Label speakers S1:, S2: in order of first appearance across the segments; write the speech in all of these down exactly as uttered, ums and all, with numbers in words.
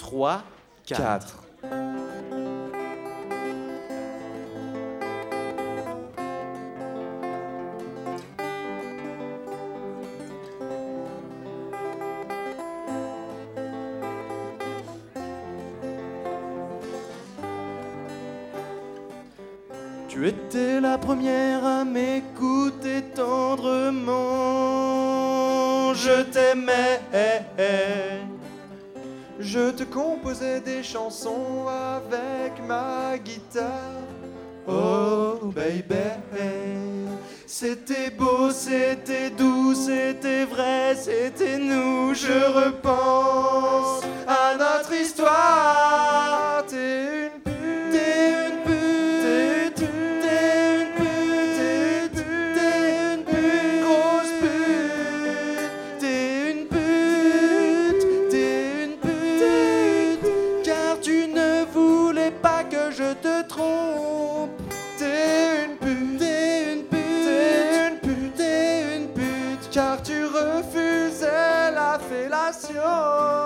S1: trois, quatre. Tu étais la première à m'écouter tendrement. Je t'aimais. Je te composais des chansons avec ma guitare. Oh baby, c'était beau, c'était doux, c'était vrai, c'était nous. Je repense à notre histoire. T'es une pute, t'es une pute, t'es une pute, t'es une pute, grosse pute, t'es une pute, t'es une pute, car tu ne voulais pas que je te trompe. T'es une pute, t'es une pute, t'es une pute, t'es une pute, car tu refusais la fellation.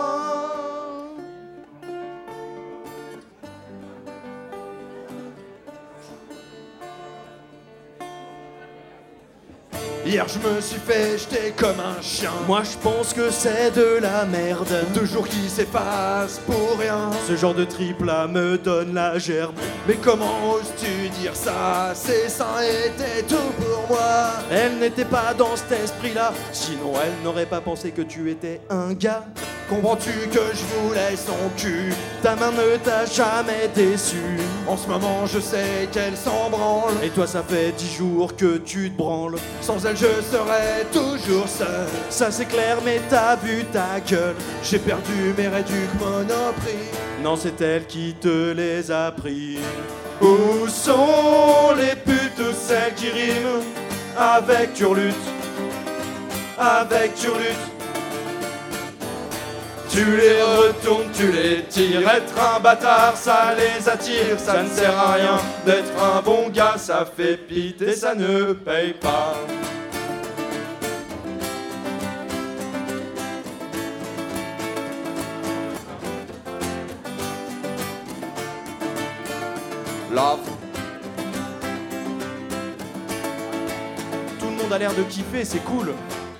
S1: Hier je me suis fait jeter comme un chien. Moi je pense que c'est de la merde. Deux jours qui s'effacent pour rien. Ce genre de trip là me donne la gerbe. Mais comment oses-tu dire ça? Ces seins étaient tout pour moi. Elle n'était pas dans cet esprit là. Sinon elle n'aurait pas pensé que tu étais un gars. Comprends-tu que je voulais son cul? Ta main ne t'a jamais déçu. En ce moment je sais qu'elle s'en branle. Et toi ça fait dix jours que tu te branles. Sans elle je serais toujours seul. Ça c'est clair mais t'as vu ta gueule. J'ai perdu mes réducs Monoprix. Non c'est elle qui te les a pris. Où sont les putes, celles qui riment avec turlute? Avec turlute. Tu les retournes, tu les tires. Être un bâtard, ça les attire. Ça ne sert à rien d'être un bon gars. Ça fait pitié, ça ne paye pas. Love. Tout le monde a l'air de kiffer, c'est cool.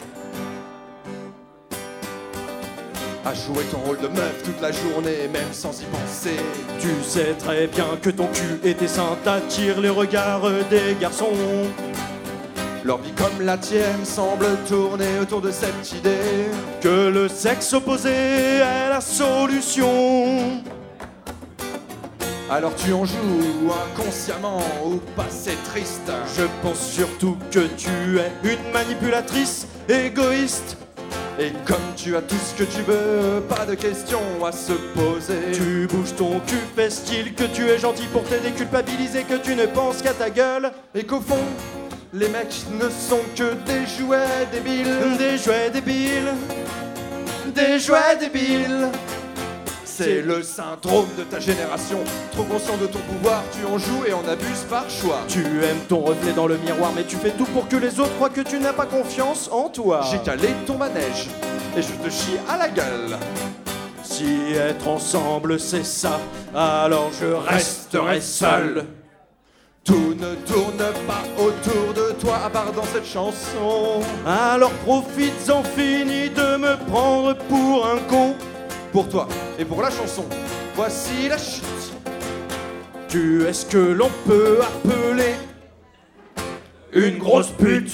S1: À jouer ton rôle de meuf toute la journée, même sans y penser. Tu sais très bien que ton cul et tes seins t'attirent les regards des garçons. Leur vie comme la tienne semble tourner autour de cette idée que le sexe opposé est la solution. Alors tu en joues inconsciemment ou pas, c'est triste. Je pense surtout que tu es une manipulatrice égoïste. Et comme tu as tout ce que tu veux, pas de questions à se poser. Tu bouges ton cul, fais style que tu es gentil pour t'aider, culpabiliser que tu ne penses qu'à ta gueule. Et qu'au fond, les mecs ne sont que des jouets débiles. Des jouets débiles. Des jouets débiles. C'est le syndrome de ta génération. Trop conscient de ton pouvoir, tu en joues et en abuses par choix. Tu aimes ton reflet dans le miroir, mais tu fais tout pour que les autres croient que tu n'as pas confiance en toi. J'ai calé ton manège et je te chie à la gueule. Si être ensemble c'est ça, alors je resterai seul. Tout ne tourne pas autour de toi à part dans cette chanson. Alors profites-en, finis de me prendre pour un con. Pour toi et pour la chanson, voici la chute. Tu es ce que l'on peut appeler une grosse pute.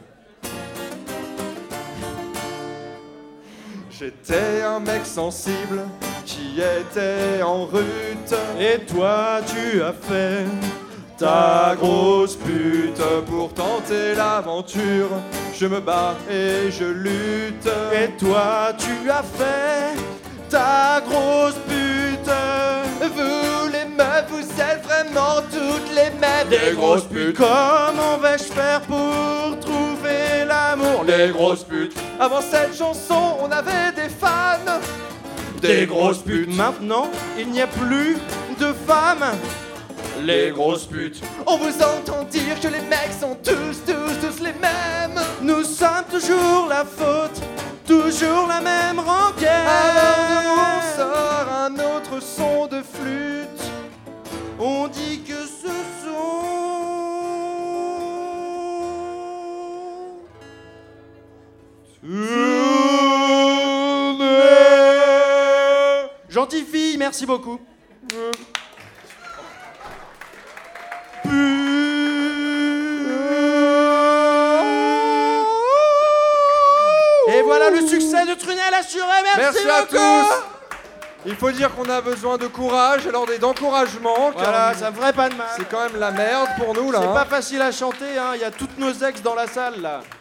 S1: J'étais un mec sensible qui était en rute. Et toi tu as fait ta grosse pute. Pour tenter l'aventure, je me bats et je lutte. Et toi tu as fait ta grosse pute. Vous les meufs, vous êtes vraiment toutes les mêmes. Des grosses putes. Comment vais-je faire pour trouver l'amour? Les grosses putes. Avant cette chanson, on avait des fans. Des grosses putes. Maintenant, il n'y a plus de femmes. Les grosses putes. On vous entend dire que les mecs sont tous, tous, tous les mêmes. Nous sommes toujours la faute, toujours la même rengaine. Alors nous on sort
S2: Gentille fille, merci beaucoup. Et voilà le succès de Trunel assuré, merci,
S1: Merci à
S2: beaucoup.
S1: tous. Il faut dire qu'on a besoin de courage, alors et d'encouragement. car
S2: Voilà, ça me ferait pas de mal.
S1: C'est quand même la merde pour nous là.
S2: C'est
S1: hein.
S2: pas facile à chanter, hein. Il y a toutes nos ex dans la salle là.